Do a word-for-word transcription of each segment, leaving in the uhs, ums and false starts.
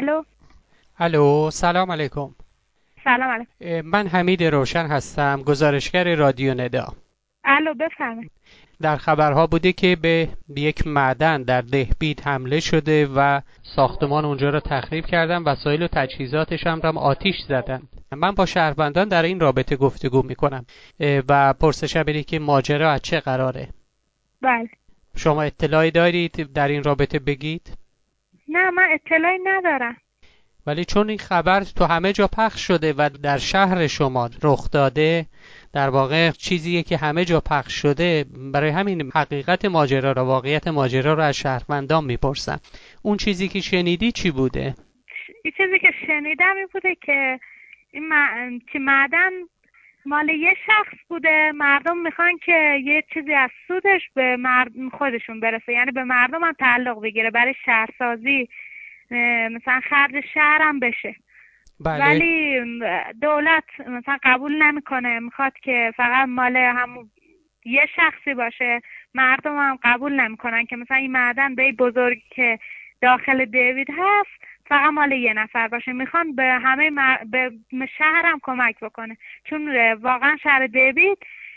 الو. الو، سلام علیکم. سلام علیکم. اه، من حمید روشن هستم، گزارشگر رادیو ندا. الو بفرمایید. در خبرها بوده که به یک معدن در دهبید حمله شده و ساختمان اونجا را تخریب کردن، وسایل و تجهیزاتش هم را آتیش زدن. من با شهروندان در این رابطه گفتگو میکنم و پرسشم اینه که ماجرا از چه قراره. بله. شما اطلاعی دارید در این رابطه بگید؟ نه من اطلاعی ندارم. ولی چون این خبر تو همه جا پخش شده و در شهر شما رخ داده، در واقع چیزیه که همه جا پخش شده، برای همین حقیقت ماجرا را، واقعیت ماجرا را از شهروندان میپرسم. اون چیزی که شنیدی چی بوده؟ این چیزی که شنیدم این بوده که این م... که معدن مال یه شخص بوده، مردم میخوان که یه چیزی از سودش به مردم خودشون برسه، یعنی به مردم هم تعلق بگیره، برای شهرسازی مثلا خرج شهرم بشه. بله. ولی دولت مثلا قبول نمیکنه، میخواد که فقط مال همون یه شخصی باشه. مردم هم قبول نمیکنن که مثلا این معدن به این بزرگی که داخل دیوید هست فقط مال یه نفر باشه. میخوان به همه مر... به شهر هم کمک بکنه، چون واقعا شهر دیوید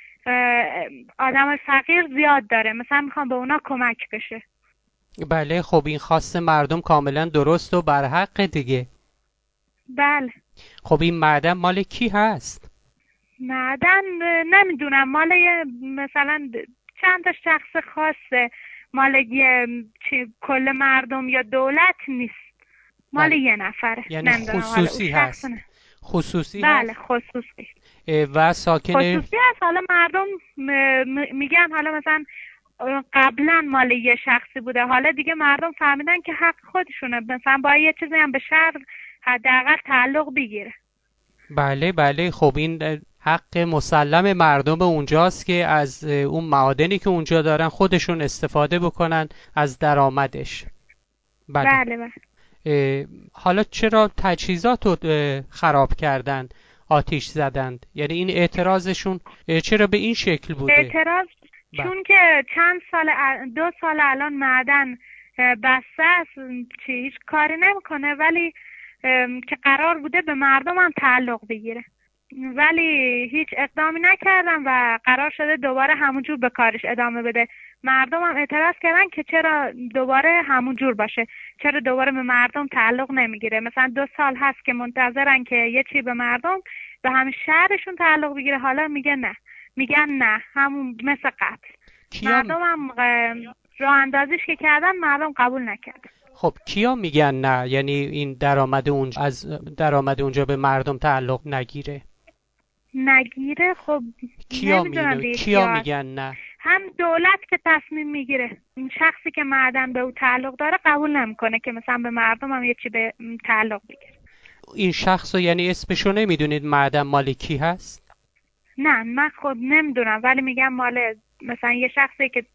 آدم فقیر زیاد داره، مثلا میخوان به اونا کمک بشه. بله، خب این خواست مردم کاملا درست و برحق دیگه. بله. خب این معدن مال کی هست؟ معدن نمیدونم، مال مثلا چند تا شخص خاصه، مال یه کل مردم یا دولت نیست، مال بله. یه نفره. یعنی خصوصی هست. خصوصی بله هست. خصوصی. و ساکن خصوصی هست. حالا مردم میگن حالا مثلا قبلا مال یه شخصی بوده، حالا دیگه مردم فهمیدن که حق خودشونه، مثلا باید یه چیزی هم به شهر حداقل تعلق بگیره. بله بله، خب این حق مسلم مردم اونجاست که از اون معادنی که اونجا دارن خودشون استفاده بکنن از درآمدش. بله. بله بله. حالا چرا تجهیزات رو خراب کردن، آتیش زدند؟ یعنی این اعتراضشون چرا به این شکل بوده؟ اعتراض چون که چند سال دو سال الان معدن بسته است، چی هیچ کاری نمیکنه، ولی که قرار بوده به مردم هم تعلق بگیره، ولی هیچ اقدامی نکردن و قرار شده دوباره همونجور به کارش ادامه بده. مردم هم اعتراض کردن که چرا دوباره همونجور باشه، چرا دوباره به مردم تعلق نمیگیره. مثلا دو سال هست که منتظرن که یه چی به مردم، به همین شهرشون تعلق بگیره، حالا میگه نه، میگن نه همون مثل قبل. مردم هم راه اندازیش که کردن مردم قبول نکردن. خب کیا میگن نه؟ یعنی این درآمد اونجا از درآمد اونجا به مردم تعلق نگیره نگیره خب کیا نمیدونم می... کیا میگن نه؟ هم دولت که تصمیم میگیره، این شخصی که معدن به او تعلق داره قبول نمیکنه که مثلا به مردم هم یه چی به تعلق بگیره. این شخص رو یعنی اسمشو نمیدونید معدن مال کی هست؟ نه من خود نمیدونم، ولی میگم مال مثلا یه شخصی که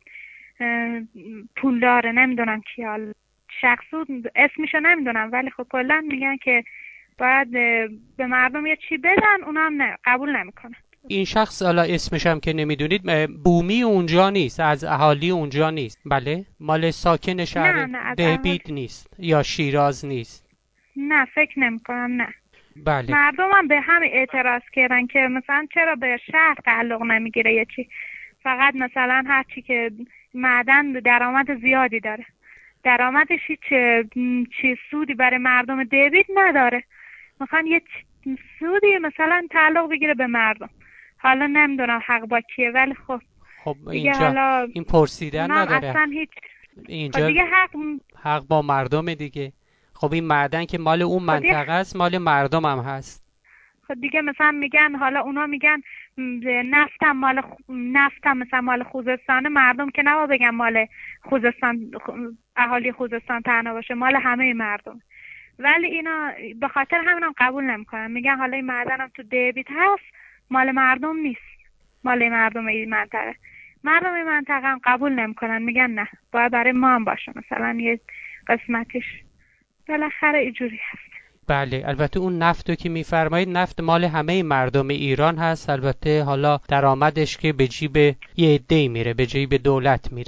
پول داره، نمیدونم کی، حال شخصو اسمشو نمیدونم، ولی خب کلا میگن که باید به مردم یه چی بدن، اونا هم نه قبول نمیکنن. این شخص حالا اسمش هم که نمیدونید بومی اونجا نیست، از اهالی اونجا نیست؟ بله، مال ساکن شهر دهبید نیست یا شیراز نیست؟ نه فکر نمیکنم. نه. بله. مردم هم به همه اعتراض کردن که مثلا چرا به شهر تعلق نمیگیره یه چی، فقط مثلا هر چی که معدن درآمد زیادی داره، درآمدش هیچ چی سودی برای مردم دیوید نداره، میخوان یه سودی مثلا تعلق بگیره به مردم. حالا نمیدونم حق با کیه، ولی خب خب دیگه اینجا حالا این پرسیدن نداره اصلا هیچ. اینجا دیگه حق حق با مردم دیگه. خب این معدن که مال اون منطقه است، مال مردم هم هست. خب دیگه مثلا میگن، حالا اونا میگن نفتم مال نفتم مثلا مال خوزستان، مردم که نبا بگن مال خوزستان، اهالی خوزستان تنها باشه، مال همه مردم. ولی اینا به خاطر همین هم قبول نمیکنن، میگن حالا این معدن هم تو دیوید هست، مال مردم نیست، مال مردم این منطقه. مردم این منطقه هم قبول نمیکنن، میگن نه باید برای ما هم باشه، مثلا یه قسمتش بالاخره اینجوری هست. بله، البته اون نفتو که میفرمایید نفت مال همه مردم ایران هست، البته حالا درآمدش که به جیب یه عده‌ای میره، به جیب دولت میره،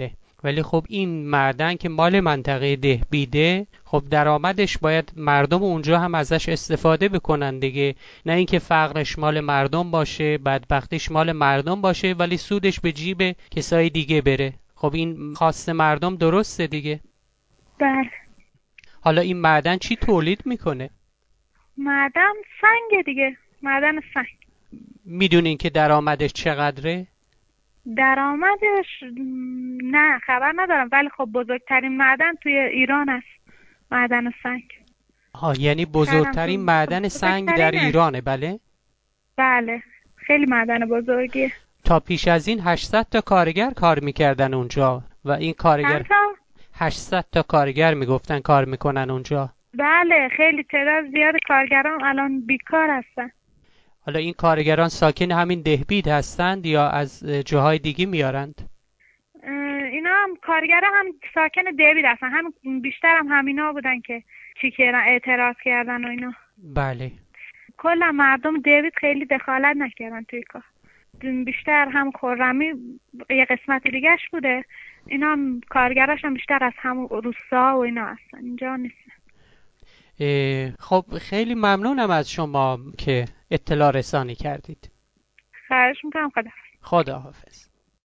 ولی خب این معدن که مال منطقه دهبیده، خب درآمدش باید مردم اونجا هم ازش استفاده بکنن دیگه، نه اینکه فقرش مال مردم باشه، بدبختیش مال مردم باشه ولی سودش به جیب کسای دیگه بره. خب این خواست مردم درسته دیگه. بله. حالا این معدن چی تولید میکنه؟ معدن سنگ دیگه، معدن سنگ. میدونین که درآمدش چقدره؟ درآمدش نه خبر ندارم، ولی خب بزرگترین معدن توی ایران است معدن سنگ. ها، یعنی بزرگترین معدن سنگ در ایرانه؟ بله بله، خیلی معدن بزرگیه. تا پیش از این هشتصد تا کارگر کار میکردن اونجا و این کارگر هشتصد تا کارگر میگفتن کار میکنن اونجا. بله، خیلی تعداد زیاد کارگران الان بیکار هستن. حالا این کارگران ساکن همین دهبید هستند یا از جاهای دیگه میارند؟ اینا هم کارگران هم ساکن دهبید هستن، هم بیشتر هم همینا بودن که چی کردن، اعتراض کردن و اینا. بله. کلا مردم دهبید خیلی دخالت نکردن توی کار، بیشتر هم خرمی یه قسمت دیگهش بوده، اینا هم کارگراش هم بیشتر از هم روستا و اینا هستن، اینجا نیستن. خب خیلی ممنونم از شما که اطلاع رسانی کردید. خواهش میکنم. خدا خدا حافظ.